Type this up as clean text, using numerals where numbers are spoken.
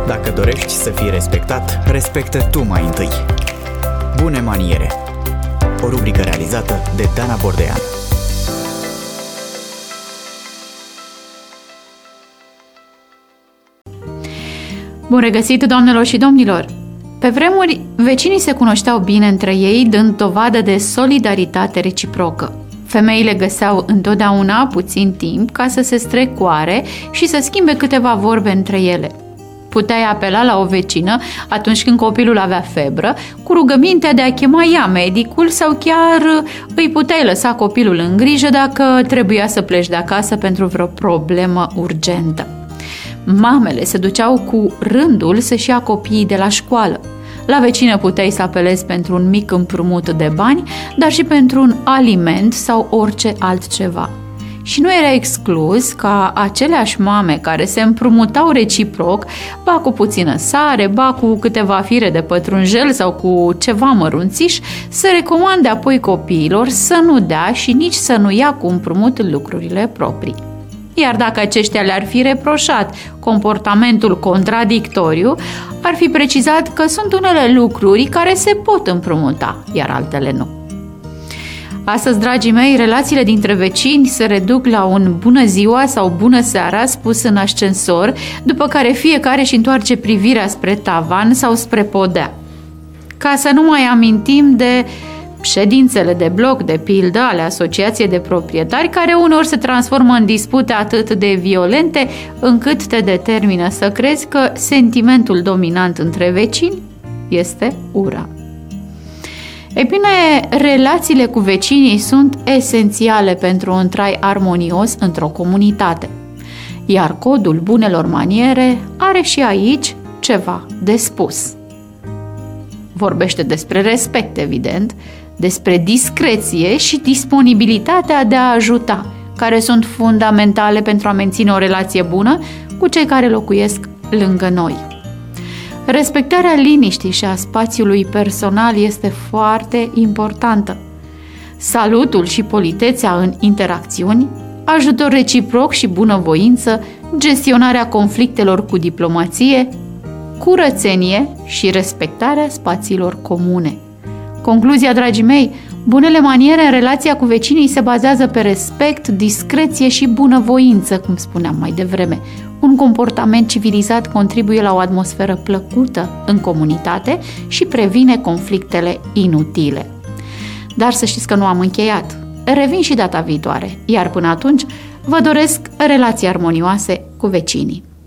Dacă dorești să fii respectat, respectă tu mai întâi. Bune maniere. O rubrică realizată de Dana Bordean. Bun regăsit, doamnelor și domnilor! Pe vremuri, vecinii se cunoșteau bine între ei, dând dovadă de solidaritate reciprocă. Femeile găseau întotdeauna puțin timp ca să se strecoare și să schimbe câteva vorbe între ele. Puteai apela la o vecină atunci când copilul avea febră, cu rugămintea de a chema ea medicul, sau chiar îi puteai lăsa copilul în grijă dacă trebuia să pleci de acasă pentru vreo problemă urgentă. Mamele se duceau cu rândul să-și ia copiii de la școală. La vecină puteai să apelezi pentru un mic împrumut de bani, dar și pentru un aliment sau orice altceva. Și nu era exclus ca aceleași mame care se împrumutau reciproc, ba cu puțină sare, ba cu câteva fire de pătrunjel sau cu ceva mărunțiș, să recomande apoi copiilor să nu dea și nici să nu ia cu împrumut lucrurile proprii. Iar dacă aceștia le-ar fi reproșat comportamentul contradictoriu, ar fi precizat că sunt unele lucruri care se pot împrumuta, iar altele nu. Astăzi, dragii mei, relațiile dintre vecini se reduc la un bună ziua sau bună seara spus în ascensor, după care fiecare își întoarce privirea spre tavan sau spre podea. Ca să nu mai amintim de ședințele de bloc, de pildă, ale asociației de proprietari, care uneori se transformă în dispute atât de violente încât te determină să crezi că sentimentul dominant între vecini este ura. Ei bine, relațiile cu vecinii sunt esențiale pentru un trai armonios într-o comunitate, iar codul bunelor maniere are și aici ceva de spus. Vorbește despre respect, evident, despre discreție și disponibilitatea de a ajuta, care sunt fundamentale pentru a menține o relație bună cu cei care locuiesc lângă noi. Respectarea liniștii și a spațiului personal este foarte importantă. Salutul și politețea în interacțiuni, ajutor reciproc și bunăvoință, gestionarea conflictelor cu diplomație, curățenie și respectarea spațiilor comune. Concluzia, dragii mei, bunele maniere în relația cu vecinii se bazează pe respect, discreție și bunăvoință, cum spuneam mai devreme. Un comportament civilizat contribuie la o atmosferă plăcută în comunitate și previne conflictele inutile. Dar să știți că nu am încheiat. Revin și data viitoare, iar până atunci vă doresc relații armonioase cu vecinii.